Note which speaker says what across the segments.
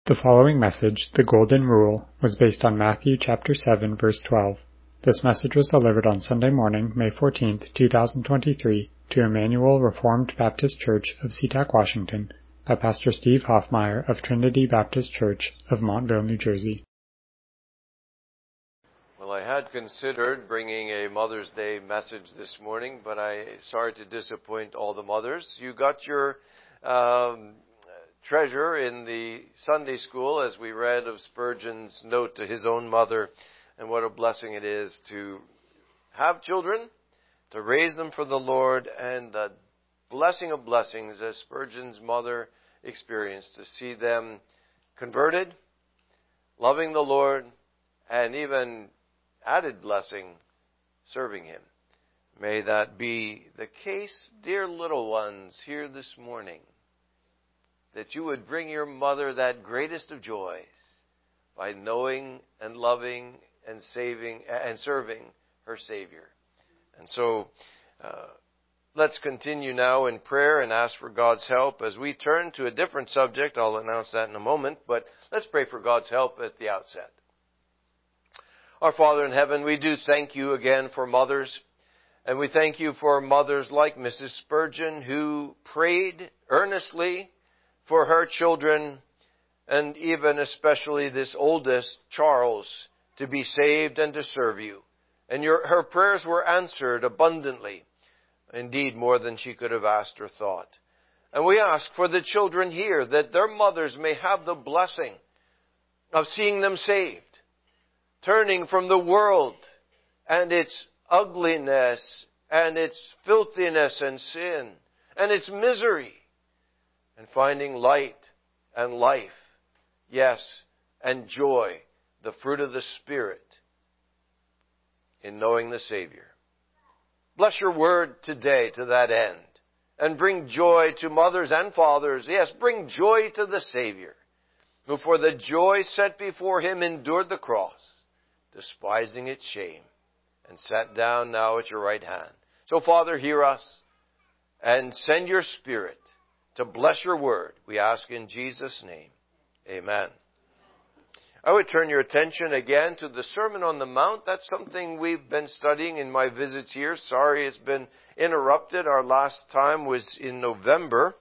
Speaker 1: The following message, The Golden Rule, was based on Matthew chapter 7, verse 12. This message was delivered on Sunday morning, May 14, 2023, to Emmanuel Reformed Baptist Church of SeaTac, Washington, by Pastor Steve Hoffmeyer of Trinity Baptist Church of Montville, New Jersey.
Speaker 2: Well, I had considered bringing a Mother's Day message this morning, but sorry to disappoint all the mothers. You got your treasure in the Sunday school as we read of Spurgeon's note to his own mother, and what a blessing it is to have children, to raise them for the Lord, and the blessing of blessings as Spurgeon's mother experienced, to see them converted, loving the Lord, and even added blessing, serving Him. May that be the case, dear little ones, here this morning, that you would bring your mother that greatest of joys by knowing and loving and saving and serving her Savior. And so, let's continue now in prayer and ask for God's help as we turn to a different subject. I'll announce that in a moment, but let's pray for God's help at the outset. Our Father in heaven, we do thank you again for mothers, and we thank you for mothers like Mrs. Spurgeon who prayed earnestly for her children, and even especially this oldest, Charles, to be saved and to serve you. And her prayers were answered abundantly, indeed more than she could have asked or thought. And we ask for the children here that their mothers may have the blessing of seeing them saved, turning from the world and its ugliness and its filthiness and sin and its misery, and finding light and life, yes, and joy, the fruit of the Spirit, in knowing the Savior. Bless your word today to that end, and bring joy to mothers and fathers. Yes, bring joy to the Savior, who for the joy set before Him endured the cross, despising its shame, and sat down now at your right hand. So, Father, hear us, and send your Spirit to bless your word, we ask in Jesus' name. Amen. I would turn your attention again to the Sermon on the Mount. That's something we've been studying in my visits here. Sorry it's been interrupted. Our last time was in November.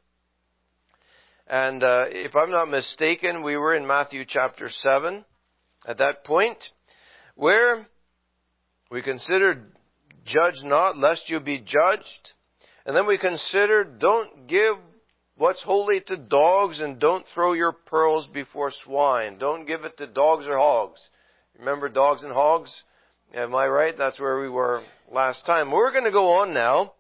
Speaker 2: And if I'm not mistaken, we were in Matthew chapter 7 at that point, where we considered, judge not, lest you be judged. And then we considered, don't give what's holy to dogs, and don't throw your pearls before swine. Don't give it to dogs or hogs. Remember dogs and hogs? Am I right? That's where we were last time. We're going to go on now.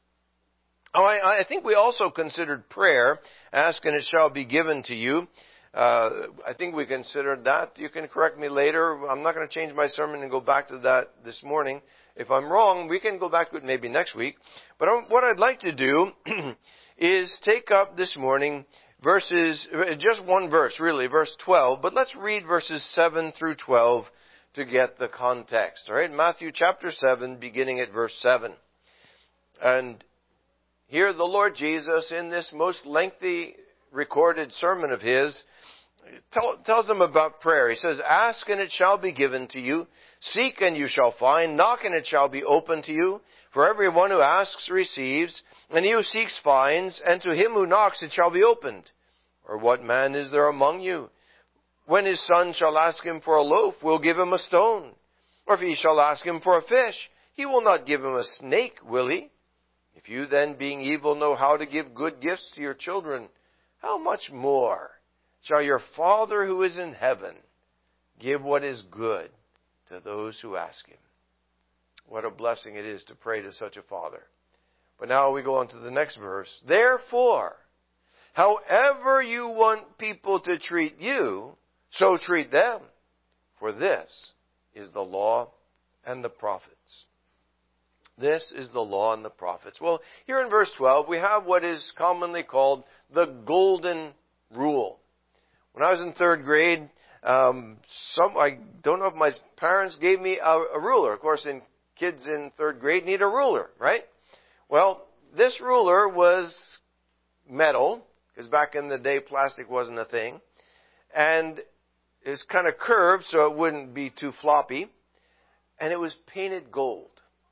Speaker 2: I think we also considered prayer. Ask and it shall be given to you. I think we considered that. You can correct me later. I'm not going to change my sermon and go back to that this morning. If I'm wrong, we can go back to it maybe next week. But what I'd like to do is take up this morning verses, just one verse really, verse 12, but let's read verses 7 through 12 to get the context. All right, Matthew chapter 7, beginning at verse 7. And here the Lord Jesus, in this most lengthy recorded sermon of His, tells them about prayer. He says, ask and it shall be given to you. Seek and you shall find. Knock and it shall be opened to you. For everyone who asks receives, and he who seeks finds, and to him who knocks it shall be opened. Or what man is there among you, when his son shall ask him for a loaf, will give him a stone? Or if he shall ask him for a fish, he will not give him a snake, will he? If you then, being evil, know how to give good gifts to your children, how much more shall your Father who is in heaven give what is good to those who ask Him? What a blessing it is to pray to such a Father. But now we go on to the next verse. Therefore, however you want people to treat you, so treat them. For this is the law and the prophets. This is the law and the prophets. Well, here in verse 12, we have what is commonly called the Golden Rule. When I was in third grade, I don't know if my parents gave me a ruler. Of course, kids in third grade need a ruler, right? Well, this ruler was metal, because back in the day plastic wasn't a thing. and it's kind of curved so it wouldn't be too floppy. And it was painted gold.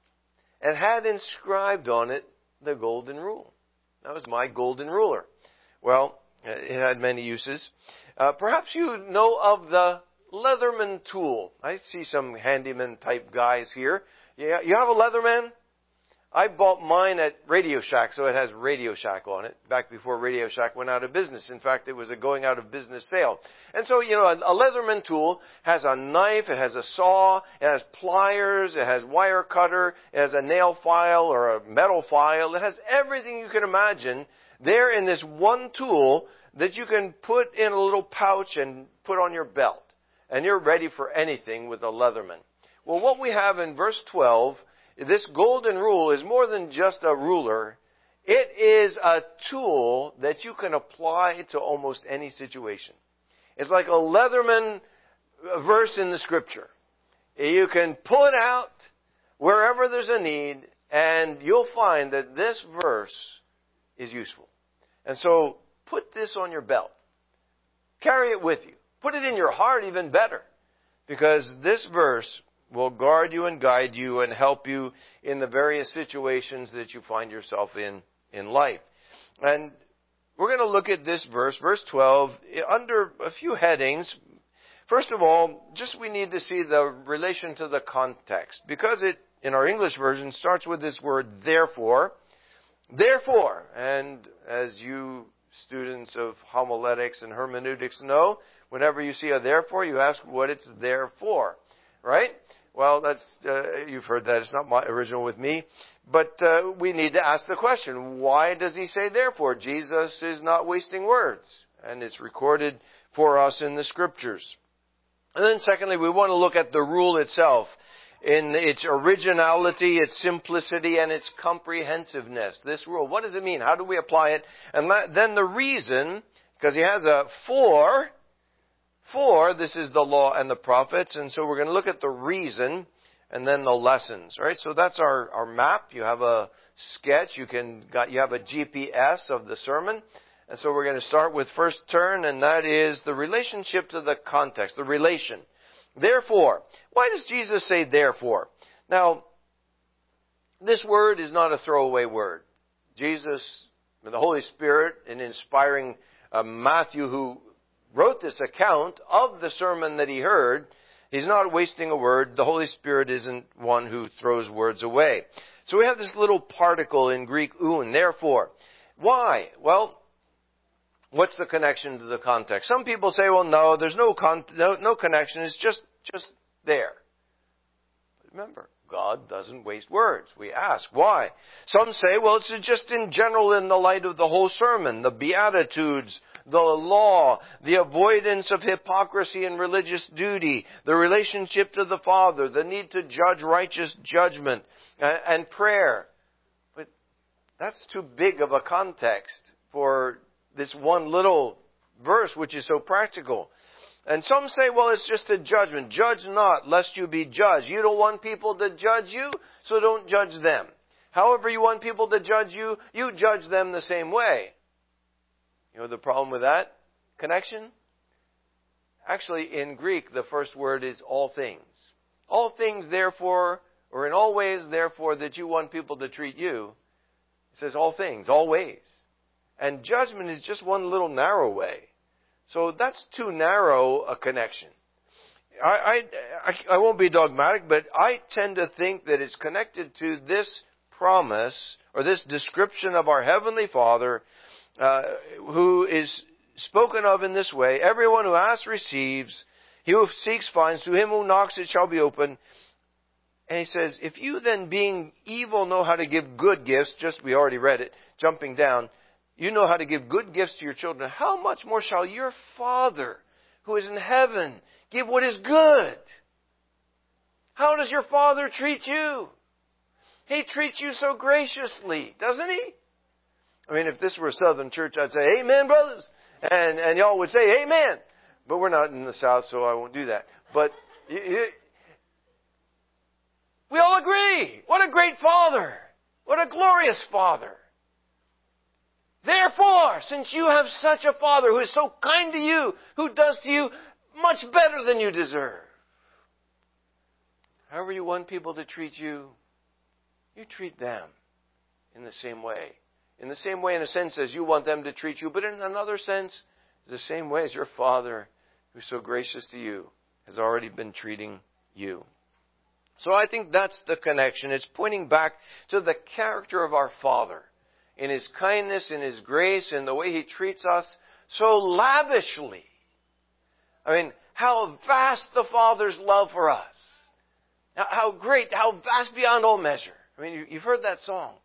Speaker 2: And had inscribed on it the golden rule. That was my golden ruler. Well, it had many uses. Perhaps you know of the Leatherman tool. I see some handyman type guys here. Yeah, you have a Leatherman? I bought mine at Radio Shack, so it has Radio Shack on it, back before Radio Shack went out of business. In fact, it was a going out of business sale. And so, a Leatherman tool has a knife, it has a saw, it has pliers, it has wire cutter, it has a nail file or a metal file. It has everything you can imagine there in this one tool that you can put in a little pouch and put on your belt. And you're ready for anything with a Leatherman. Well, what we have in verse 12, this golden rule is more than just a ruler. It is a tool that you can apply to almost any situation. It's like a Leatherman verse in the Scripture. You can pull it out wherever there's a need, and you'll find that this verse is useful. And so, put this on your belt. Carry it with you. Put it in your heart even better. Because this verse will guard you and guide you and help you in the various situations that you find yourself in life. And we're going to look at this verse 12, under a few headings. First of all, just we need to see the relation to the context. Because it, in our English version, starts with this word, therefore. Therefore, and as you students of homiletics and hermeneutics know, whenever you see a therefore, you ask what it's there for. Right? Well, that's you've heard that. It's not my original with me. But we need to ask the question, why does he say therefore? Jesus is not wasting words. And it's recorded for us in the Scriptures. And then secondly, we want to look at the rule itself in its originality, its simplicity, and its comprehensiveness. This rule, what does it mean? How do we apply it? And then the reason, because he has a for, this is the law and the prophets, and so we're going to look at the reason and then the lessons. Right? So that's our map. You have a sketch. You have a GPS of the sermon. And so we're going to start with first turn, and that is the relationship to the context, the relation. Therefore. Why does Jesus say therefore? Now, this word is not a throwaway word. Jesus, the Holy Spirit, in inspiring Matthew, who wrote this account of the sermon that he heard, he's not wasting a word. The Holy Spirit isn't one who throws words away. So we have this little particle in Greek, oun, therefore. Why? Well, what's the connection to the context? Some people say, well, no, there's no connection. It's just there. Remember, God doesn't waste words. We ask, why? Some say, well, it's just in general in the light of the whole sermon, the Beatitudes, the law, the avoidance of hypocrisy and religious duty, the relationship to the Father, the need to judge righteous judgment, and prayer. But that's too big of a context for this one little verse, which is so practical. And some say, well, it's just a judgment. Judge not, lest you be judged. You don't want people to judge you, so don't judge them. However you want people to judge you, you judge them the same way. You know the problem with that connection? Actually, in Greek, the first word is all things. All things, therefore, or in all ways, therefore, that you want people to treat you. It says all things, all ways. And judgment is just one little narrow way. So that's too narrow a connection. I won't be dogmatic, but I tend to think that it's connected to this promise, or this description of our Heavenly Father, who is spoken of in this way. Everyone who asks receives. He who seeks finds. To him who knocks it shall be opened. And he says, if you then being evil know how to give good gifts, we already read it, jumping down, you know how to give good gifts to your children, how much more shall your Father who is in heaven give what is good? How does your Father treat you? He treats you so graciously, doesn't He? I mean, if this were a Southern church, I'd say, amen, brothers. And y'all would say, amen. But we're not in the South, so I won't do that. But we all agree. What a great Father. What a glorious Father. Therefore, since you have such a Father who is so kind to you, who does to you much better than you deserve, however you want people to treat you, you treat them in the same way. In the same way, in a sense, as you want them to treat you, but in another sense, the same way as your Father, who's so gracious to you, has already been treating you. So I think that's the connection. It's pointing back to the character of our Father, in His kindness, in His grace, in the way He treats us so lavishly. I mean, how vast the Father's love for us. How great, how vast beyond all measure. I mean, you've heard that song.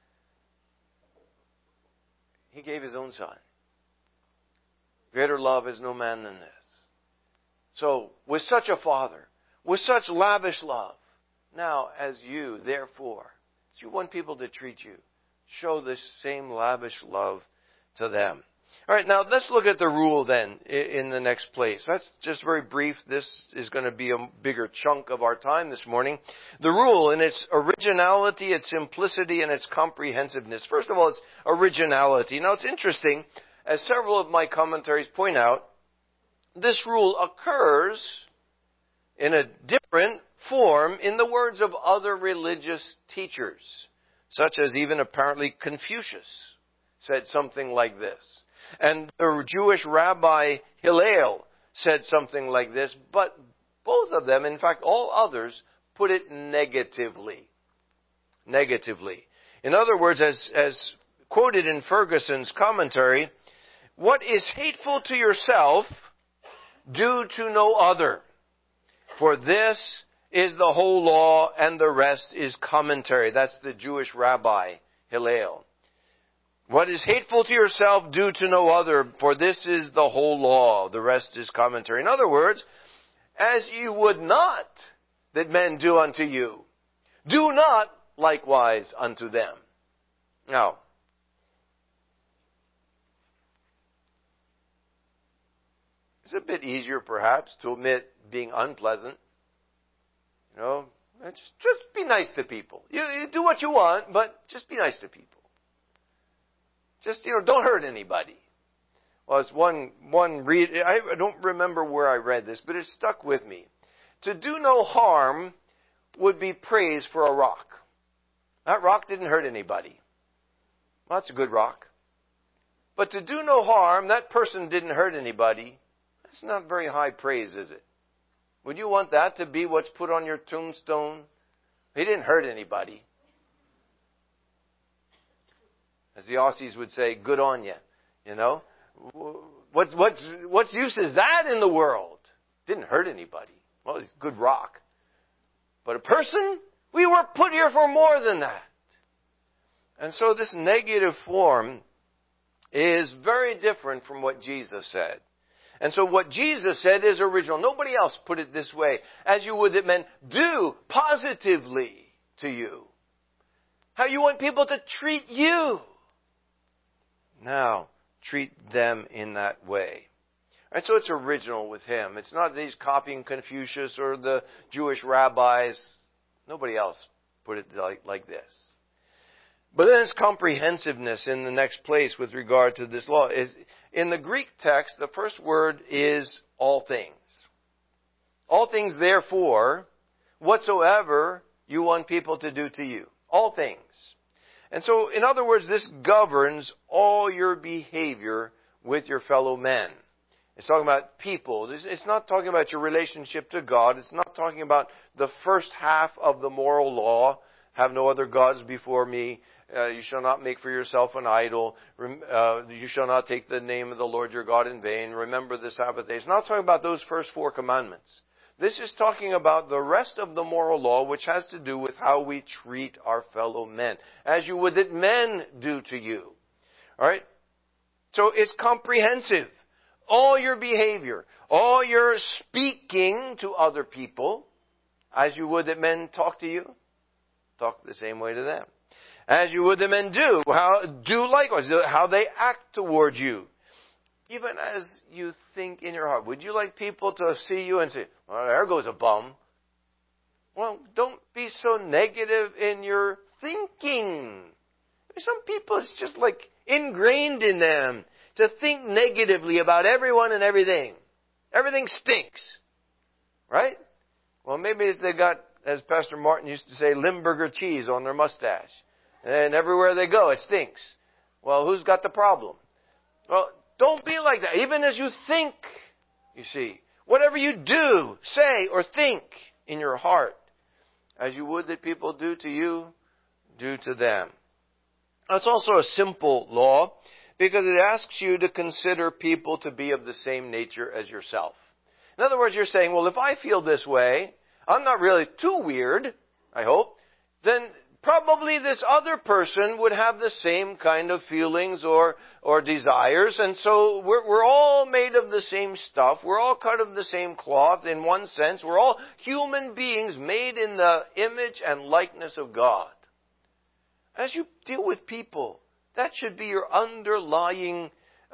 Speaker 2: He gave His own Son. Greater love has no man than this. So, with such a Father, with such lavish love, now as you, therefore, as you want people to treat you, show this same lavish love to them. All right, now let's look at the rule then in the next place. That's just very brief. This is going to be a bigger chunk of our time this morning. The rule in its originality, its simplicity, and its comprehensiveness. First of all, its originality. Now it's interesting, as several of my commentaries point out, this rule occurs in a different form in the words of other religious teachers, such as even apparently Confucius said something like this. And the Jewish rabbi Hillel said something like this, but both of them, in fact all others, put it negatively. Negatively. In other words, as quoted in Ferguson's commentary, what is hateful to yourself, do to no other. For this is the whole law and the rest is commentary. That's the Jewish rabbi Hillel. What is hateful to yourself, do to no other, for this is the whole law. The rest is commentary. In other words, as you would not that men do unto you, do not likewise unto them. Now, it's a bit easier perhaps to admit being unpleasant. You know, just be nice to people. You do what you want, but just be nice to people. Just, don't hurt anybody. Well, it's one read. I don't remember where I read this, but it stuck with me. To do no harm would be praise for a rock. That rock didn't hurt anybody. Well, that's a good rock. But to do no harm, that person didn't hurt anybody. That's not very high praise, is it? Would you want that to be what's put on your tombstone? He didn't hurt anybody. As the Aussies would say, good on you. What's use is that in the world? Didn't hurt anybody. Well, it's good rock. But a person, we were put here for more than that. And so this negative form is very different from what Jesus said. And so what Jesus said is original. Nobody else put it this way. As you would that men do positively to you. How you want people to treat you. Now, treat them in that way. All right, so it's original with him. It's not that he's copying Confucius or the Jewish rabbis. Nobody else put it like this. But then it's comprehensiveness in the next place with regard to this law. In the Greek text, the first word is all things. All things, therefore, whatsoever you want people to do to you. All things. And so, in other words, this governs all your behavior with your fellow men. It's talking about people. It's not talking about your relationship to God. It's not talking about the first half of the moral law. Have no other gods before me. You shall not make for yourself an idol. You shall not take the name of the Lord your God in vain. Remember the Sabbath day. It's not talking about those first 4 commandments. This is talking about the rest of the moral law, which has to do with how we treat our fellow men, as you would that men do to you. All right? So it's comprehensive. All your behavior, all your speaking to other people, as you would that men talk to you, talk the same way to them. As you would that men do, do likewise, how they act towards you. Even as you think in your heart, would you like people to see you and say, well, there goes a bum? Well, don't be so negative in your thinking. Some people, it's just like ingrained in them to think negatively about everyone and everything. Everything stinks. Right? Well, maybe if they got, as Pastor Martin used to say, Limburger cheese on their mustache. And everywhere they go, it stinks. Well, who's got the problem? Well, don't be like that. Even as you think, you see. Whatever you do, say, or think in your heart, as you would that people do to you, do to them. Now, it's also a simple law because it asks you to consider people to be of the same nature as yourself. In other words, you're saying, well, if I feel this way, I'm not really too weird, I hope, then probably this other person would have the same kind of feelings or desires. And so we're all made of the same stuff. We're all cut of the same cloth in one sense. We're all human beings made in the image and likeness of God. As you deal with people, that should be your underlying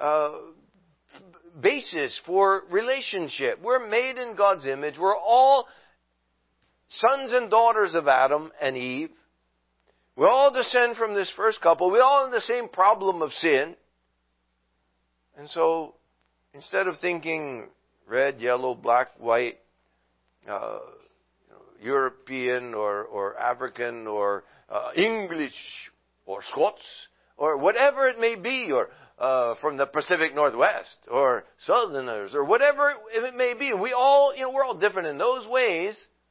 Speaker 2: basis for relationship. We're made in God's image. We're all sons and daughters of Adam and Eve. We all descend from this first couple. We all have the same problem of sin. And so, instead of thinking red, yellow, black, white, European or African or English or Scots or whatever it may be, or from the Pacific Northwest or Southerners or whatever it may be, we're all different in those ways.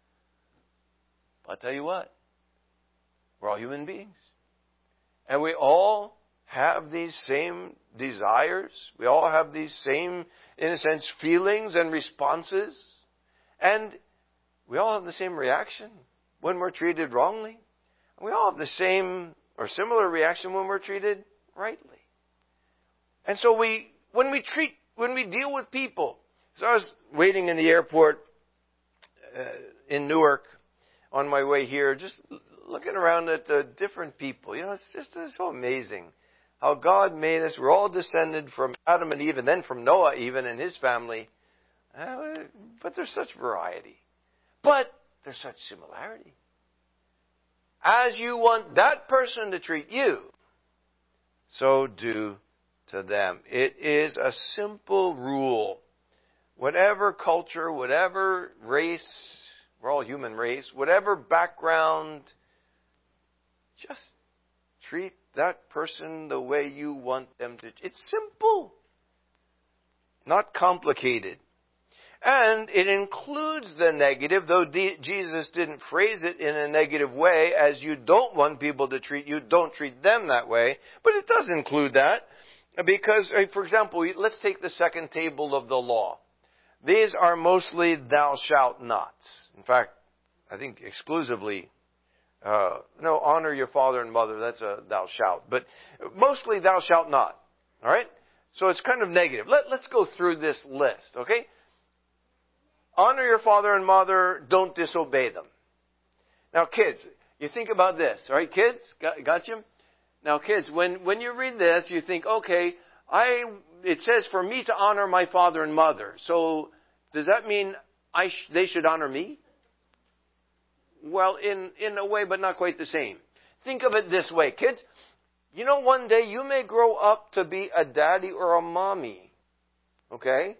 Speaker 2: But I'll tell you what. We're all human beings. And we all have these same desires. We all have these same, in a sense, feelings and responses. And we all have the same reaction when we're treated wrongly. We all have the same or similar reaction when we're treated rightly. And so when we deal with people, so I was waiting in the airport in Newark on my way here, just looking around at the different people. It's so amazing how God made us. We're all descended from Adam and Eve, and then from Noah even and his family. But there's such variety. But there's such similarity. As you want that person to treat you, so do to them. It is a simple rule. Whatever culture, whatever race, we're all human race, whatever background, just treat that person the way you want them to. It's simple. Not complicated. And it includes the negative, though Jesus didn't phrase it in a negative way, as you don't want people to treat you, don't treat them that way. But it does include that. Because, for example, let's take the second table of the law. These are mostly thou shalt nots. In fact, I think exclusively, honor your father and mother, that's a thou shalt. But mostly thou shalt not. All right? So it's kind of negative. Let's go through this list, okay? Honor your father and mother, don't disobey them. Now kids, you think about this, all right, kids? Got you? Now kids, when you read this, you think, okay, it says for me to honor my father and mother. So does that mean they should honor me? Well, in a way, but not quite the same. Think of it this way, kids. One day you may grow up to be a daddy or a mommy. Okay?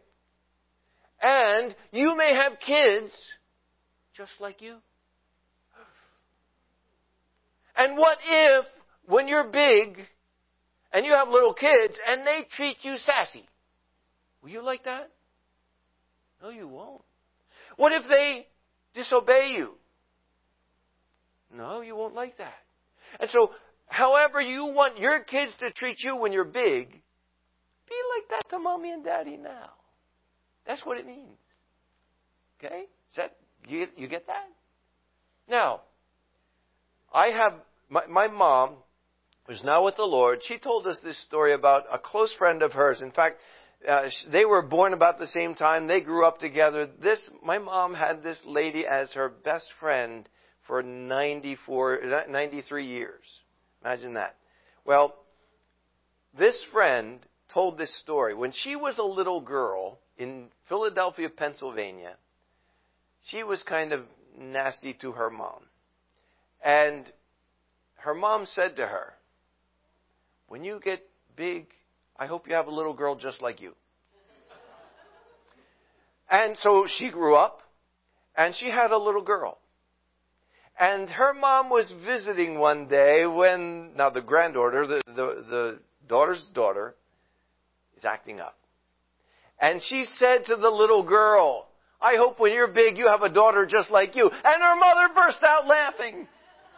Speaker 2: And you may have kids just like you. And what if, when you're big, and you have little kids, and they treat you sassy? Will you like that? No, you won't. What if they disobey you? No, you won't like that. And so, however you want your kids to treat you when you're big, be like that to mommy and daddy now. That's what it means. Okay? You get that? Now, I have my mom, who's now with the Lord. She told us this story about a close friend of hers. In fact, they were born about the same time. They grew up together. My mom had this lady as her best friend for 93 years. Imagine that. Well, this friend told this story. When she was a little girl in Philadelphia, Pennsylvania, she was kind of nasty to her mom. And her mom said to her, when you get big, I hope you have a little girl just like you. And so she grew up, and she had a little girl. And her mom was visiting one day when, now the granddaughter, the daughter's daughter, is acting up. And she said to the little girl, I hope when you're big you have a daughter just like you. And her mother burst out laughing.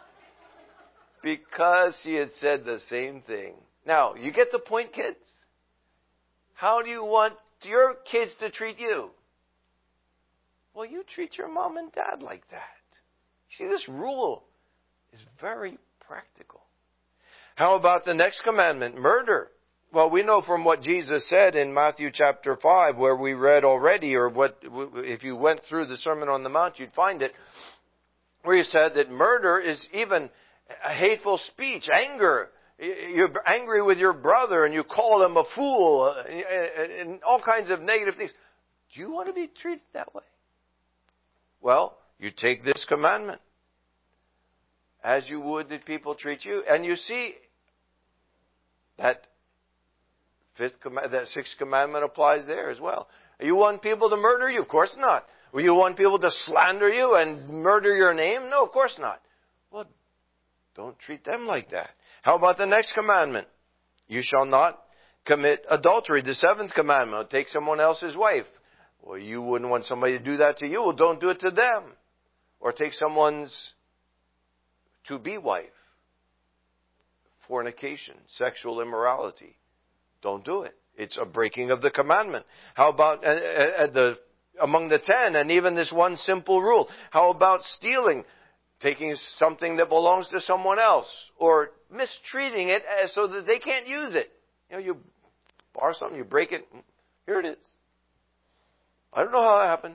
Speaker 2: Because she had said the same thing. Now, you get the point, kids? How do you want your kids to treat you? Well, you treat your mom and dad like that. See, this rule is very practical. How about the next commandment, murder? Well, we know from what Jesus said in Matthew chapter 5, where we read already, or what, if you went through the Sermon on the Mount, you'd find it, where he said that murder is even a hateful speech, anger. You're angry with your brother and you call him a fool, and all kinds of negative things. Do you want to be treated that way? Well, you take this commandment as you would that people treat you. And you see that that sixth commandment applies there as well. You want people to murder you? Of course not. Will you want people to slander you and murder your name? No, of course not. Well, don't treat them like that. How about the next commandment? You shall not commit adultery. The seventh commandment, take someone else's wife. Well, you wouldn't want somebody to do that to you. Well, don't do it to them. Or take someone's to-be wife. Fornication, sexual immorality. Don't do it. It's a breaking of the commandment. How about among the 10, and even this one simple rule? How about stealing? Taking something that belongs to someone else, or mistreating it so that they can't use it. You know, you borrow something, you break it, here it is. I don't know how that happened.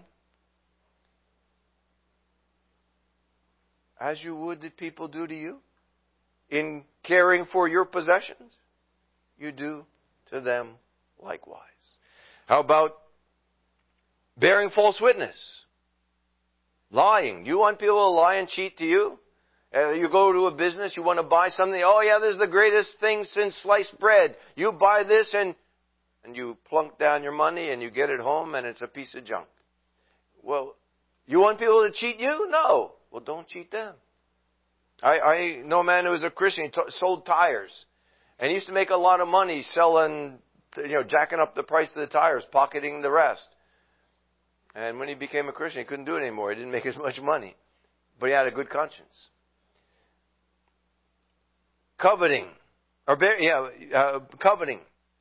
Speaker 2: As you would that people do to you, in caring for your possessions, you do to them likewise. How about bearing false witness? Lying. You want people to lie and cheat to you? You go to a business, you want to buy something. Oh yeah, this is the greatest thing since sliced bread. You buy this and you plunk down your money and you get it home and it's a piece of junk. Well, you want people to cheat you? No. Well, don't cheat them. I know a man who was a Christian. He sold tires. And he used to make a lot of money selling, jacking up the price of the tires, pocketing the rest. And when he became a Christian, he couldn't do it anymore. He didn't make as much money. But he had a good conscience. Coveting. Coveting.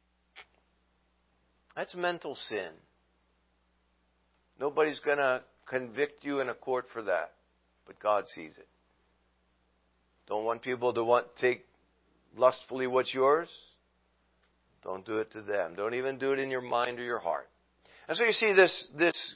Speaker 2: That's mental sin. Nobody's going to convict you in a court for that. But God sees it. Don't want people to take lustfully what's yours? Don't do it to them. Don't even do it in your mind or your heart. And so you see this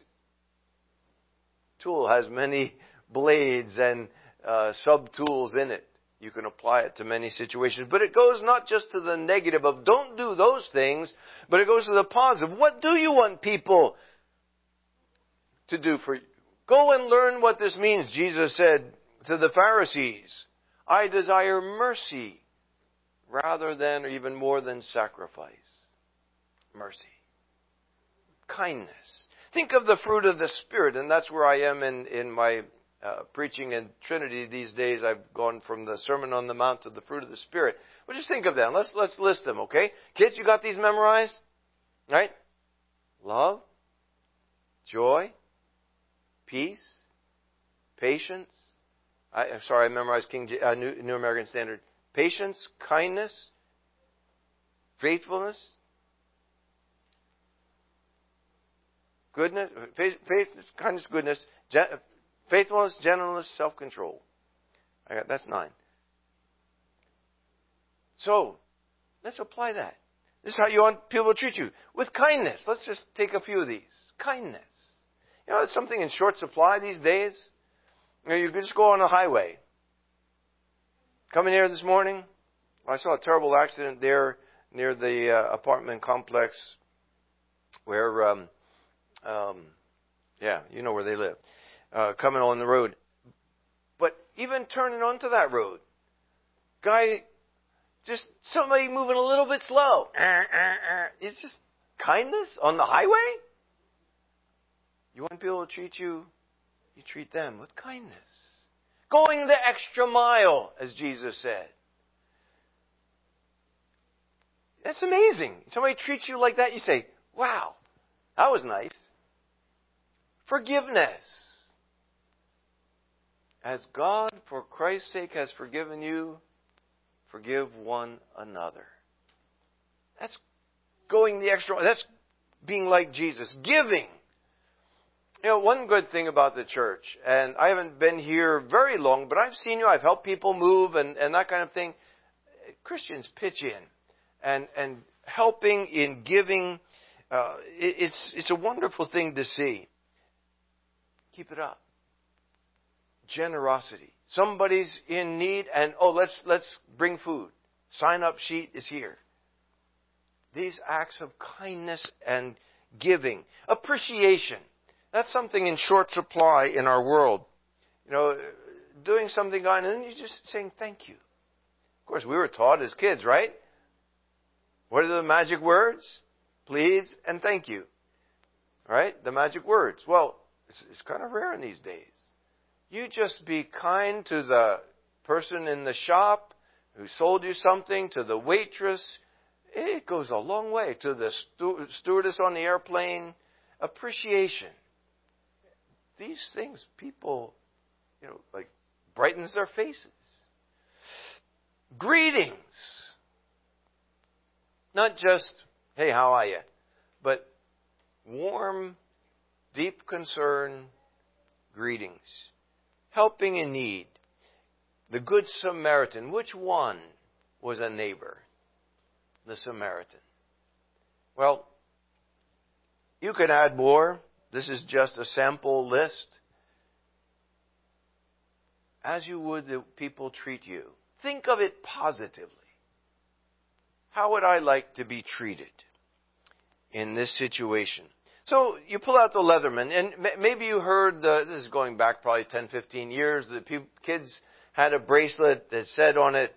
Speaker 2: tool has many blades and sub-tools in it. You can apply it to many situations. But it goes not just to the negative of don't do those things, but it goes to the positive. What do you want people to do for you? Go and learn what this means. Jesus said to the Pharisees, I desire mercy rather than or even more than sacrifice. Mercy. Kindness. Think of the fruit of the Spirit, and that's where I am in my preaching in Trinity these days. I've gone from the Sermon on the Mount to the fruit of the Spirit. Well, just think of them. Let's list them, okay? Kids, you got these memorized? Right? Love, joy, peace, patience. I memorized New American Standard. Patience, kindness, faithfulness, goodness, kindness, goodness, faithfulness, gentleness, self-control. That's 9. So, let's apply that. This is how you want people to treat you. With kindness. Let's just take a few of these. Kindness. It's something in short supply these days. You can just go on a highway. Coming here this morning, I saw a terrible accident there near the apartment complex where, you know where they live, coming on the road. But even turning onto that road, guy Just somebody moving a little bit slow. It's just kindness on the highway. You want people to treat you, you treat them with kindness. Going the extra mile, as Jesus said. That's amazing. Somebody treats you like that, you say, wow, that was nice. Forgiveness. As God, for Christ's sake, has forgiven you, forgive one another. That's going the extra mile. That's being like Jesus. Giving. You know, one good thing about the church, and I haven't been here very long, but I've seen you, I've helped people move and that kind of thing. Christians pitch in and helping in giving. It's a wonderful thing to see. Keep it up. Generosity. Somebody's in need and, let's bring food. Sign up sheet is here. These acts of kindness and giving. Appreciation. That's something in short supply in our world. You know, doing something kind and then you're just saying thank you. Of course, we were taught as kids, right? What are the magic words? Please and thank you. Right? The magic words. Well, it's kind of rare in these days. You just be kind to the person in the shop who sold you something, to the waitress. It goes a long way. To the stewardess on the airplane. Appreciation. These things, people, brightens their faces. Greetings. Not just, hey, how are you? But warm, deep concern, greetings. Helping in need. The Good Samaritan. Which one was a neighbor? The Samaritan. Well, you can add more. This is just a sample list. As you would the people treat you. Think of it positively. How would I like to be treated in this situation? So you pull out the Leatherman, and maybe you heard, this is going back probably 10, 15 years, the kids had a bracelet that said on it,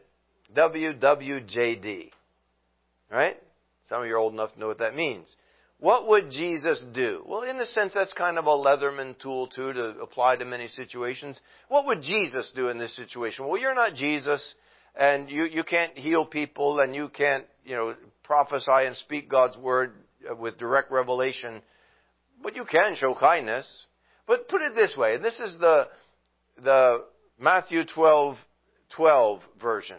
Speaker 2: WWJD. Right? Some of you are old enough to know what that means. What would Jesus do? Well, in a sense, that's kind of a Leatherman tool, too, to apply to many situations. What would Jesus do in this situation? Well, you're not Jesus, and you can't heal people, and you can't, prophesy and speak God's word with direct revelation. But you can show kindness. But put it this way, and this is the Matthew 12:12 version.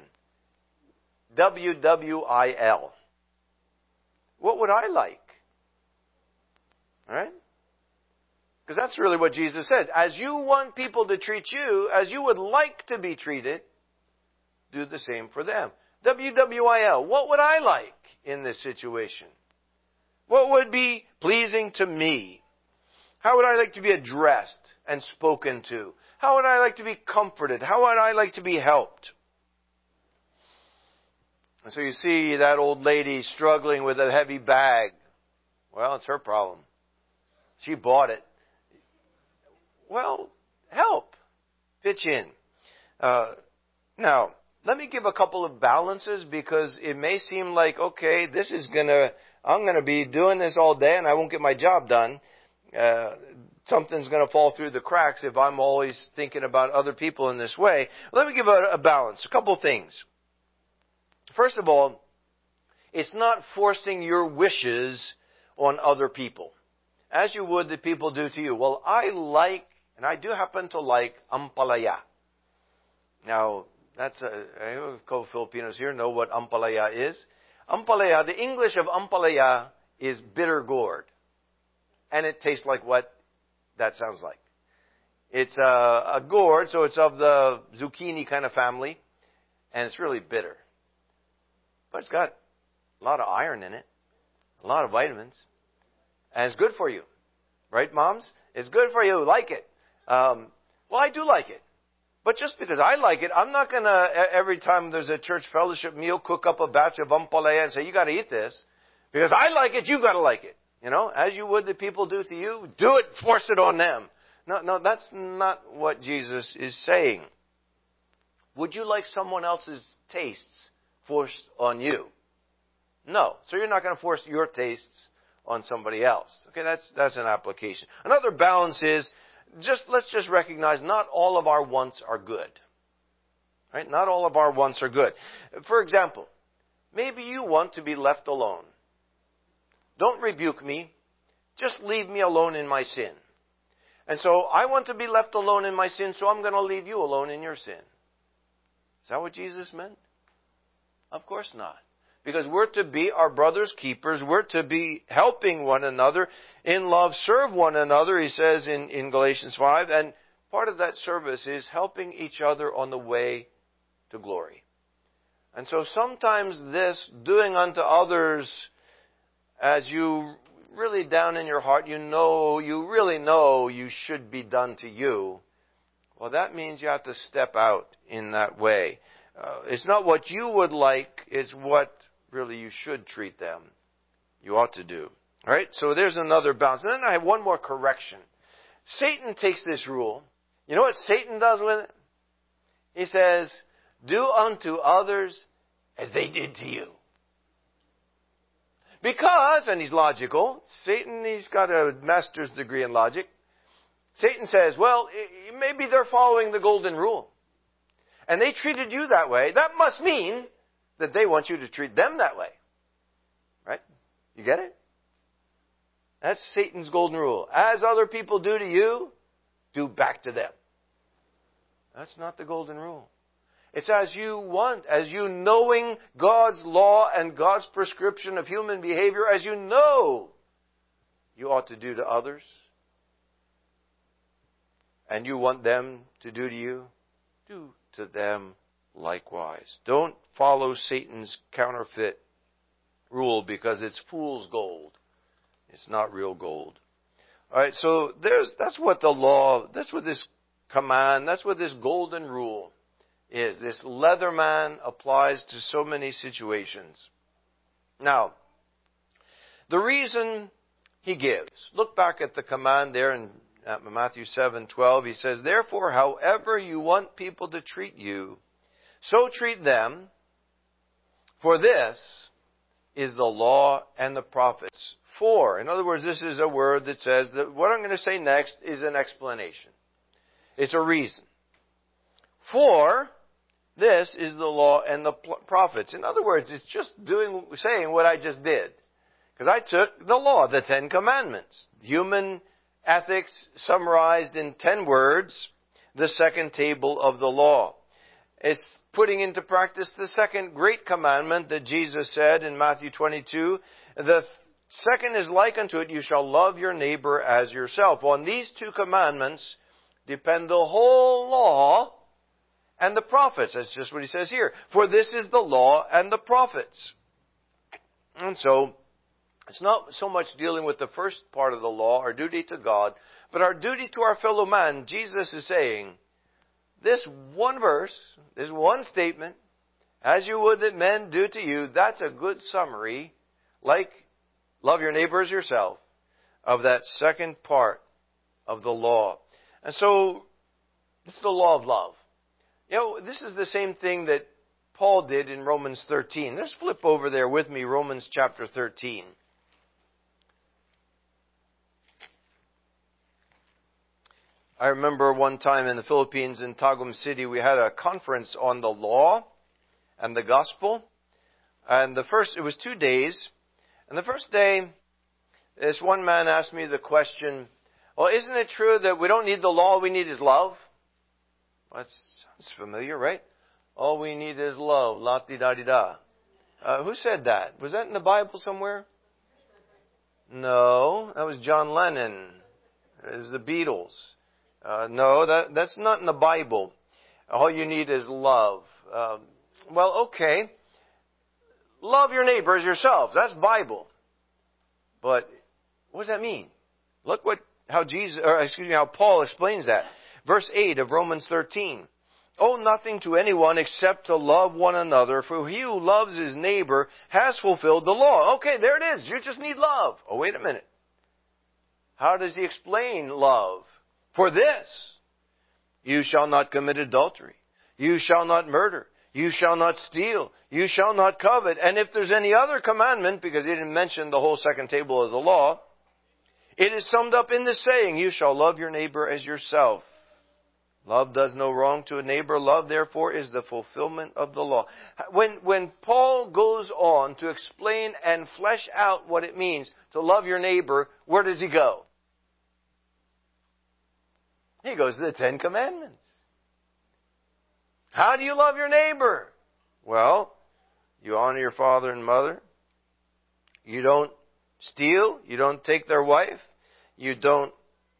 Speaker 2: WWIL. What would I like? All right? Because that's really what Jesus said. As you want people to treat you, as you would like to be treated, do the same for them. WWIL. What would I like in this situation? What would be pleasing to me? How would I like to be addressed and spoken to? How would I like to be comforted? How would I like to be helped? And so you see that old lady struggling with a heavy bag. Well, it's her problem. She bought it. Well, help. Pitch in. Now, let me give a couple of balances because it may seem like, okay, I'm going to be doing this all day and I won't get my job done. Something's going to fall through the cracks if I'm always thinking about other people in this way. Let me give a balance. A couple of things. First of all, it's not forcing your wishes on other people, as you would the people do to you. Well, I do happen to like ampalaya. Now, I know a couple of Filipinos here know what ampalaya is. Ampalaya, the English of ampalaya is bitter gourd. And it tastes like what that sounds like. It's a gourd, so it's of the zucchini kind of family, and it's really bitter. But it's got a lot of iron in it, a lot of vitamins, and it's good for you. Right, moms? It's good for you. Like it. Well, I do like it. But just because I like it, I'm not going to, every time there's a church fellowship meal, cook up a batch of ampalaya and say, you got to eat this. Because I like it, you got to like it. As you would the people do to you, do it, force it on them. No, that's not what Jesus is saying. Would you like someone else's tastes forced on you. No. So you're not going to force your tastes on somebody else. Okay, that's an application. Another balance is, let's just recognize not all of our wants are good. Right? Not all of our wants are good. For example, maybe you want to be left alone. Don't rebuke me. Just leave me alone in my sin. And so I want to be left alone in my sin, so I'm going to leave you alone in your sin. Is that what Jesus meant? Of course not. Because we're to be our brother's keepers. We're to be helping one another in love, serve one another, he says in Galatians 5. And part of that service is helping each other on the way to glory. And so sometimes this doing unto others as you really down in your heart, you really know you should be done to you. Well, that means you have to step out in that way. It's not what you would like, it's what really you should treat them. You ought to do. All right? So there's another balance. And then I have one more correction. Satan takes this rule. You know what Satan does with it? He says, do unto others as they did to you. Because, and he's logical, Satan, he's got a master's degree in logic. Satan says, well, maybe they're following the golden rule. And they treated you that way. That must mean that they want you to treat them that way. Right? You get it? That's Satan's golden rule. As other people do to you, do back to them. That's not the golden rule. It's as you want, as you knowing God's law and God's prescription of human behavior, as you know you ought to do to others. And you want them to do to you, do to them likewise. Don't follow Satan's counterfeit rule because it's fool's gold. It's not real gold. All right, so that's what the law, that's what this command, that's what this golden rule is. This Leatherman applies to so many situations. Now, the reason he gives, look back at the command there in Matthew 7:12. He says, therefore, however you want people to treat you, so treat them, for this is the law and the prophets. For, in other words, this is a word that says that what I'm going to say next is an explanation. It's a reason. For this is the law and the prophets. In other words, it's just saying what I just did. Because I took the law, the 10 Commandments, human ethics summarized in 10 words, the second table of the law. It's putting into practice the second great commandment that Jesus said in Matthew 22. The second is like unto it, you shall love your neighbor as yourself. On these 2 commandments depend the whole law and the prophets. That's just what he says here. For this is the law and the prophets. And so, it's not so much dealing with the first part of the law, our duty to God, but our duty to our fellow man. Jesus is saying, this one verse, this one statement, as you would that men do to you, that's a good summary, like love your neighbor as yourself, of that second part of the law. And so, it's the law of love. You know, this is the same thing that Paul did in Romans 13. Let's flip over there with me, Romans chapter 13. I remember one time in the Philippines, in Tagum City, we had a conference on the law and the gospel. And it was 2 days. And the first day, this one man asked me the question, well, isn't it true that we don't need the law, all we need is love? Well, that sounds familiar, right? All we need is love, la-di-da-di-da. Who said that? Was that in the Bible somewhere? No, that was John Lennon. It was the Beatles. No, that's not in the Bible. All you need is love. Well, okay. Love your neighbor as yourself. That's Bible. But what does that mean? Look how Paul explains that. Verse 8 of Romans 13. Owe nothing to anyone except to love one another, for he who loves his neighbor has fulfilled the law. Okay, there it is. You just need love. Oh, wait a minute. How does he explain love? For this, you shall not commit adultery. You shall not murder. You shall not steal. You shall not covet. And if there's any other commandment, because he didn't mention the whole second table of the law, it is summed up in this saying, you shall love your neighbor as yourself. Love does no wrong to a neighbor. Love, therefore, is the fulfillment of the law. When Paul goes on to explain and flesh out what it means to love your neighbor, where does he go? He goes to the Ten Commandments. How do you love your neighbor? Well, you honor your father and mother. You don't steal. You don't take their wife. You don't...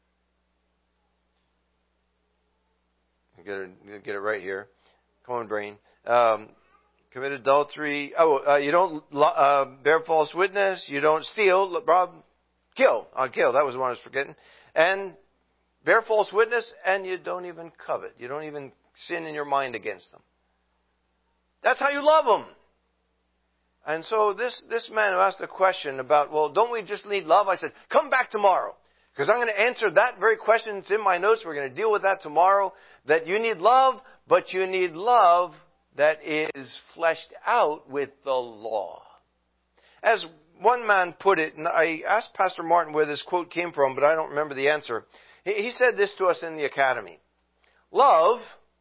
Speaker 2: Get it right here. Come on, brain. Commit adultery. You don't bear false witness. You don't steal. Rob, kill. Kill. That was the one I was forgetting. And bear false witness, and you don't even covet. You don't even sin in your mind against them. That's how you love them. And so this man who asked the question about, well, don't we just need love? I said, come back tomorrow. Because I'm going to answer that very question. It's in my notes. We're going to deal with that tomorrow. That you need love, but you need love that is fleshed out with the law. As one man put it, and I asked Pastor Martin where this quote came from, but I don't remember the answer. He said this to us in the academy. Love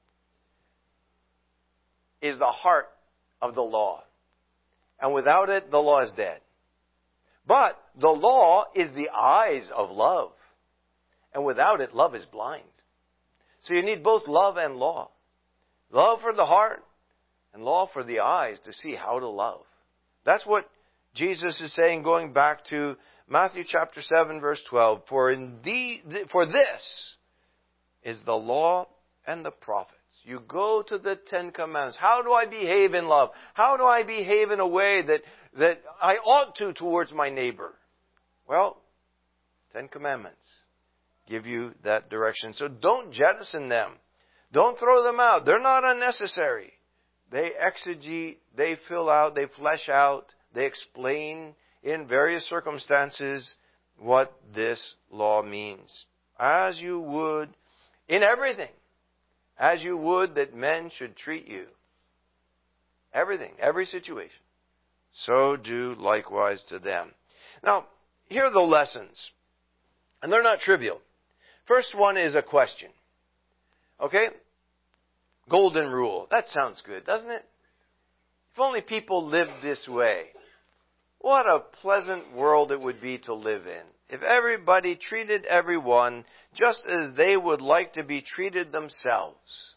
Speaker 2: is the heart of the law. And without it, the law is dead. But the law is the eyes of love. And without it, love is blind. So you need both love and law. Love for the heart and law for the eyes to see how to love. That's what Jesus is saying going back to Matthew chapter 7 verse 12. For this is the law and the prophets. You go to the Ten Commandments. How do I behave in love? How do I behave in a way that I ought to towards my neighbor? Well, Ten Commandments give you that direction. So don't jettison them. Don't throw them out. They're not unnecessary. They exegete, they fill out, they flesh out, they explain in various circumstances what this law means. As you would in everything. As you would that men should treat you. Everything, every situation. So do likewise to them. Now, here are the lessons. And they're not trivial. First one is a question. Okay? Golden rule. That sounds good, doesn't it? If only people lived this way. What a pleasant world it would be to live in. If everybody treated everyone just as they would like to be treated themselves.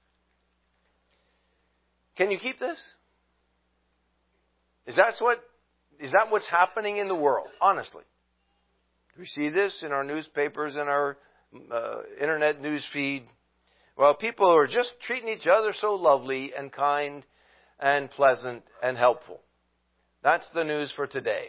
Speaker 2: Can you keep this? Is that what's happening in the world? Honestly. Do we see this in our newspapers and our internet news feed? Well, people are just treating each other so lovely and kind and pleasant and helpful. That's the news for today.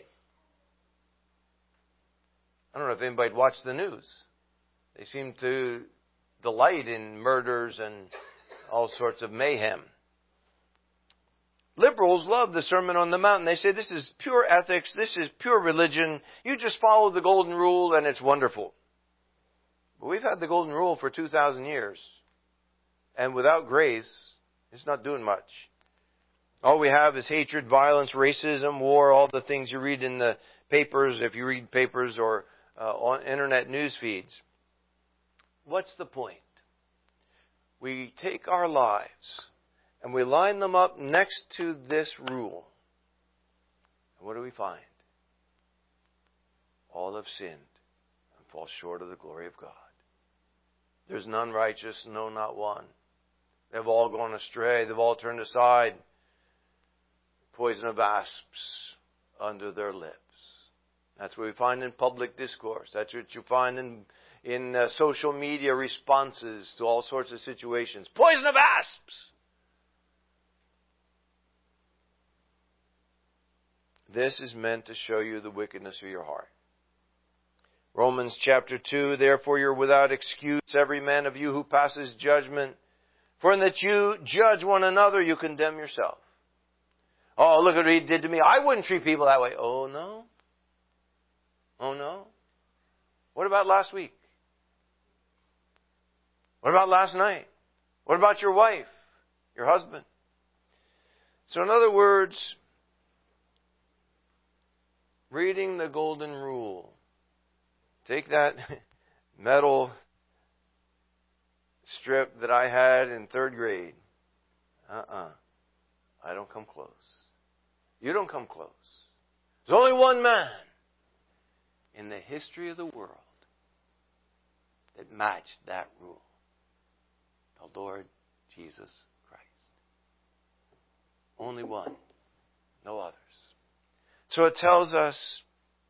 Speaker 2: I don't know if anybody watched the news. They seem to delight in murders and all sorts of mayhem. Liberals love the Sermon on the Mount. They say this is pure ethics, this is pure religion. You just follow the golden rule and it's wonderful. But we've had the golden rule for 2,000 years. And without grace, it's not doing much. All we have is hatred, violence, racism, war, all the things you read in the papers, if you read papers or on internet news feeds. What's the point? We take our lives and we line them up next to this rule. And what do we find? All have sinned and fall short of the glory of God. There's none righteous, no, not one. They've all gone astray. They've all turned aside. Poison of asps under their lips. That's what we find in public discourse. That's what you find in social media responses to all sorts of situations. Poison of asps! This is meant to show you the wickedness of your heart. Romans chapter 2, therefore you're without excuse, every man of you who passes judgment. For in that you judge one another, you condemn yourself. Oh, look at what he did to me. I wouldn't treat people that way. Oh, no. Oh, no. What about last week? What about last night? What about your wife, your husband? So in other words, reading the Golden Rule. Take that metal strip that I had in 3rd grade. I don't come close. You don't come close. There's only one man in the history of the world that matched that rule. The Lord Jesus Christ. Only one. No others. So it tells us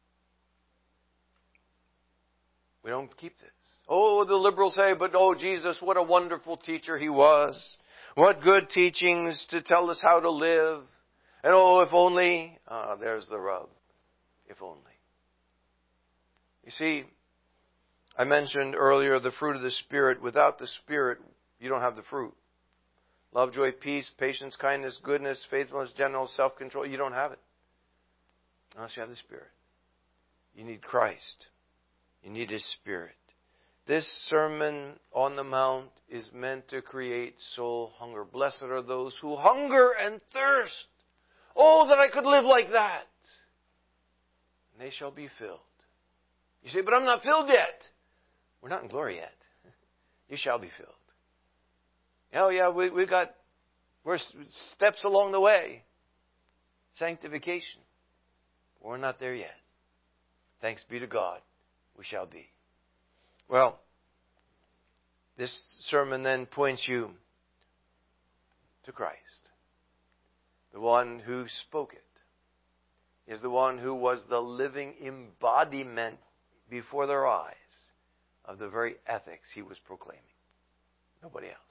Speaker 2: we don't keep this. Oh, the liberals say, but oh, Jesus, what a wonderful teacher he was. What good teachings to tell us how to live. And oh, if only, there's the rub. If only. You see, I mentioned earlier the fruit of the Spirit. Without the Spirit, you don't have the fruit. Love, joy, peace, patience, kindness, goodness, faithfulness, gentleness, self-control. You don't have it unless you have the Spirit. You need Christ. You need His Spirit. This Sermon on the Mount is meant to create soul hunger. Blessed are those who hunger and thirst. Oh, that I could live like that. And they shall be filled. You say, but I'm not filled yet. We're not in glory yet. You shall be filled. Oh yeah, we're steps along the way. Sanctification. We're not there yet. Thanks be to God. We shall be. Well, this sermon then points you to Christ. The one who spoke it is the one who was the living embodiment before their eyes of the very ethics He was proclaiming. Nobody else.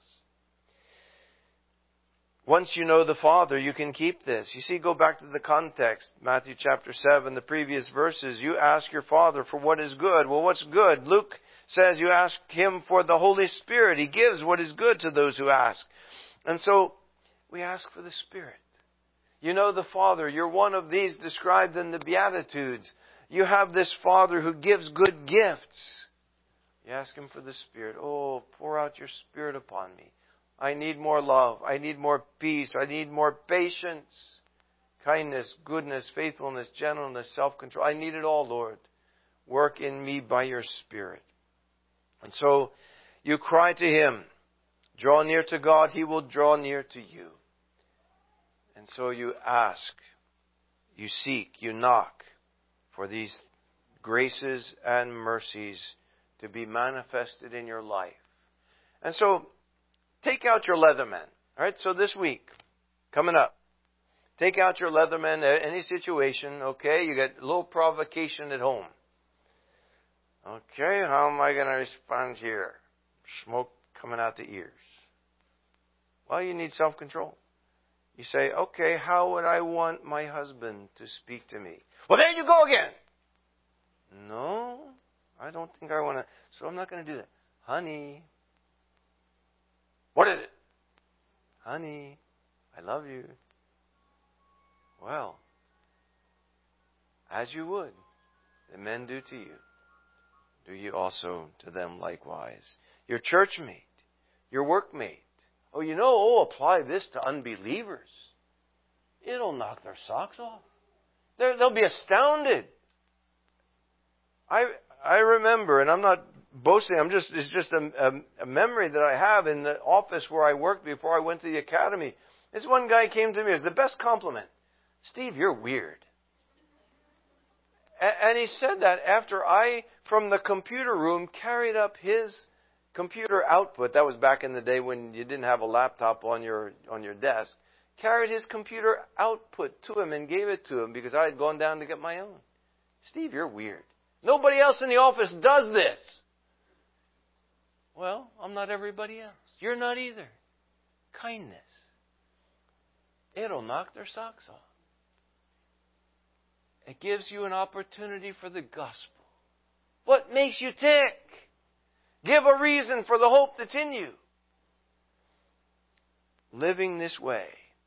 Speaker 2: Once you know the Father, you can keep this. You see, go back to the context. Matthew chapter 7, the previous verses. You ask your Father for what is good. Well, what's good? Luke says you ask Him for the Holy Spirit. He gives what is good to those who ask. And so, we ask for the Spirit. You know the Father. You're one of these described in the Beatitudes. You have this Father who gives good gifts. You ask Him for the Spirit. Oh, pour out your Spirit upon me. I need more love. I need more peace. I need more patience, kindness, goodness, faithfulness, gentleness, self-control. I need it all, Lord. Work in me by your Spirit. And so you cry to Him. Draw near to God. He will draw near to you. And so you ask, you seek, you knock for these graces and mercies to be manifested in your life. And so, take out your Leatherman. All right, so this week, coming up, take out your Leatherman at any situation, okay? You get a little provocation at home. Okay, how am I going to respond here? Smoke coming out the ears. Well, you need self-control. You say, okay, how would I want my husband to speak to me? Well, there you go again. No, I don't think I want to. So I'm not going to do that. Honey. What is it? Honey, I love you. Well, as you would, the men do to you, do you also to them likewise. Your church mate, your workmate. Apply this to unbelievers. It'll knock their socks off. They'll be astounded. I remember, and I'm not boasting, it's just a memory that I have in the office where I worked before I went to the academy. This one guy came to me, it was the best compliment. Steve, you're weird. And he said that after I, from the computer room, carried up his computer output. That was back in the day when you didn't have a laptop on your desk. Carried his computer output to him and gave it to him because I had gone down to get my own. Steve, you're weird. Nobody else in the office does this. Well, I'm not everybody else. You're not either. Kindness. It'll knock their socks off. It gives you an opportunity for the gospel. What makes you tick? Give a reason for the hope that's in you. Living this way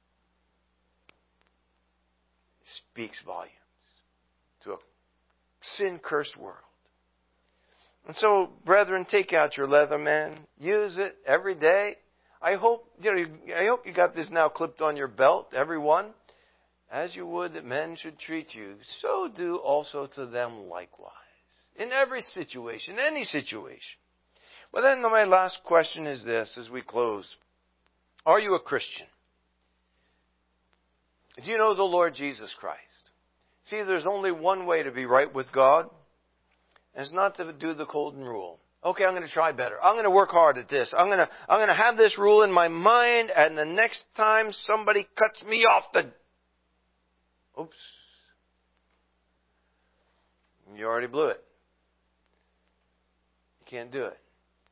Speaker 2: speaks volumes to a sin-cursed world. And so, brethren, take out your Leatherman. Use it every day. I hope you got this now clipped on your belt, everyone. As you would that men should treat you, so do also to them likewise. In every situation, any situation. But then my last question is this as we close. Are you a Christian? Do you know the Lord Jesus Christ? See, there's only one way to be right with God. And it's not to do the golden rule. Okay, I'm going to try better. I'm going to work hard at this. I'm going to have this rule in my mind, and the next time somebody cuts me off oops. You already blew it. You can't do it.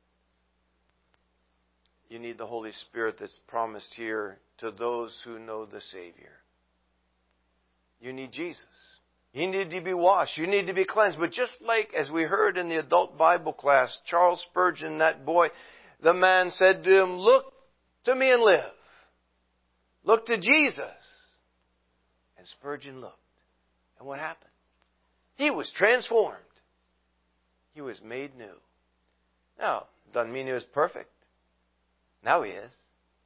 Speaker 2: You need the Holy Spirit that's promised here to those who know the Savior. You need Jesus. You need to be washed. You need to be cleansed. But just like as we heard in the adult Bible class, Charles Spurgeon, that boy, the man said to him, "Look to me and live. Look to Jesus." And Spurgeon looked. And what happened? He was transformed. He was made new. Now, doesn't mean he was perfect. Now he is.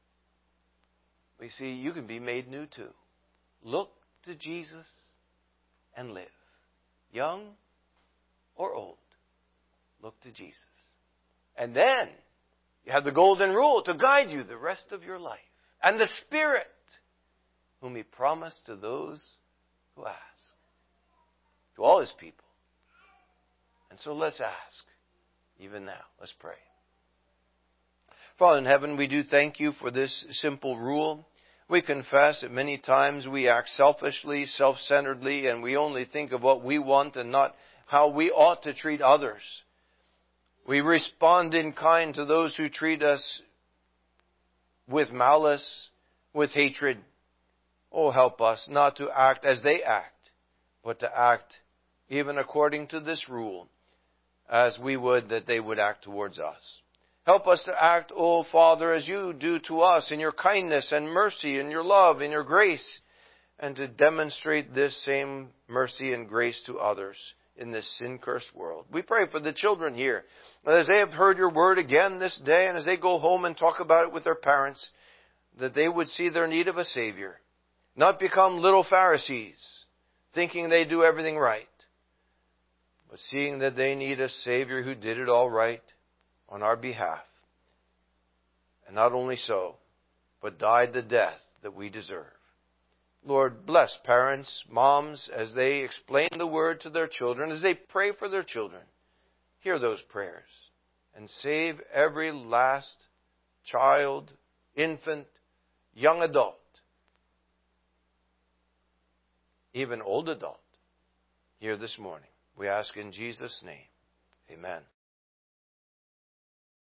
Speaker 2: We see you can be made new too. Look to Jesus and live. Young or old, look to Jesus. And then you have the golden rule to guide you the rest of your life. And the Spirit whom He promised to those who ask. To all His people. And so let's ask, even now. Let's pray. Father in heaven, we do thank You for this simple rule. We confess that many times we act selfishly, self-centeredly, and we only think of what we want and not how we ought to treat others. We respond in kind to those who treat us with malice, with hatred. Oh, help us not to act as they act, but to act even according to this rule, as we would that they would act towards us. Help us to act, O Father, as You do to us in Your kindness and mercy, in Your love, in Your grace, and to demonstrate this same mercy and grace to others in this sin-cursed world. We pray for the children here, that as they have heard Your word again this day, and as they go home and talk about it with their parents, that they would see their need of a Savior, not become little Pharisees, thinking they do everything right, but seeing that they need a Savior who did it all right on our behalf. And not only so, but died the death that we deserve. Lord, bless parents, moms, as they explain the word to their children, as they pray for their children. Hear those prayers and save every last child, infant, young adult, even old adult, here this morning. We ask in Jesus' name. Amen.